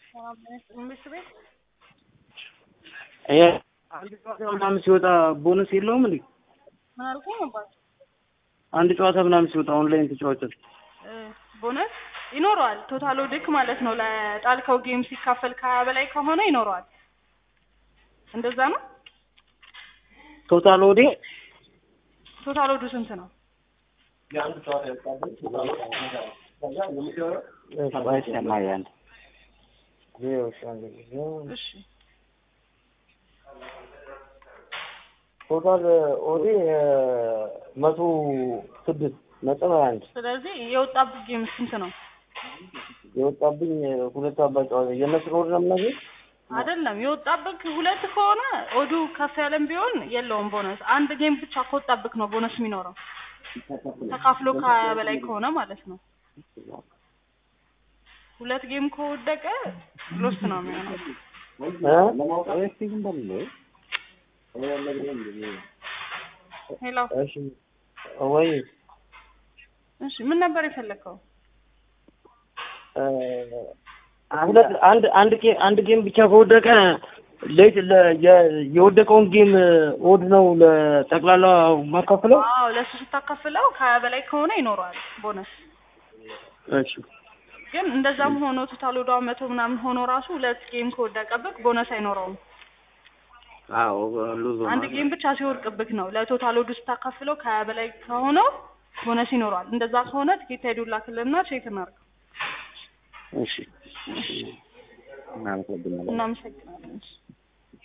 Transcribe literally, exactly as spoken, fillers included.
ምንስ ቤት አይ አንድ ጨዋታ ምናምን ሲወጣ ቦነስ የለውም እንዴ? ምን አልከኝ አባት? አንድ ጨዋታ ምናምን ሲወጣ ኦንላይን ተጫዋቾች ቦነስ ይኖረዋል። ቶታል ኦድክ ማለት ነው። ለጣልከው ጌም ሲካፈል ከሀያ በላይ ከሆነ ይኖረዋል። እንደዛ ነው። ቶታል ኦዲ ቶታል ኦዱ ስንት ነው? ያንተ ጨዋታ ያልቃል። ባይት ሰማያን እሺ ቶታል ኦዲ መቶ ስድስት ነጥብ አንድ። ስለዚህ የወጣብህ ጌም ስንት ነው? የወጣብኝ ሁለት አባጫው የነሱ ኦድ ነው ማለት አይደለም። የወጣብህ ሁለት ከሆነ ኦዱ ከፍ ያለም ቢሆን የለውም ቦነስ። አንድ ጌም ብቻ ከወጣብህ ነው ቦነስ የሚኖረው። ተካፍሎ ከሀያ በላይ ከሆነ ማለት ነው። ሁለት ጌም ከወደቀ ሎስት ነው የሚሆነው። እ ለማውጣት እንደምለው ሄሎ እሺ ወይ እሺ ምን ነበር የፈለከው? ሁለት አንድ አንድ ጌም አንድ ጌም ብቻ ከወደቀ ለይት የወደቀውን ጌም ኦድ ነው ለጠቅላላ ማካፈለው? አዎ ለሱ ስታካፍለው ከሀያ በላይ ከሆነ ይኖረዋል ቦነስ። እሺ ግን እንደዛም ሆኖ ቶታል ኦዱ መቶ ምናምን ሆኖ ራሱ ሁለት ጌም ከወደቀብህ ቦነስ አይኖረውም። አዎ ሉዝ አንድ ጌም ብቻ ሲወርቅብህ ነው ለቶታል ኦዱ ስታካፍለው ከሀያ በላይ ከሆነ ቦነስ ይኖረዋል። እንደዛ ከሆነ ትኬት ሄዱላ ክልና ቼክ እናርግ። እሺ እናመሰግናለን። እናመሰግናለን።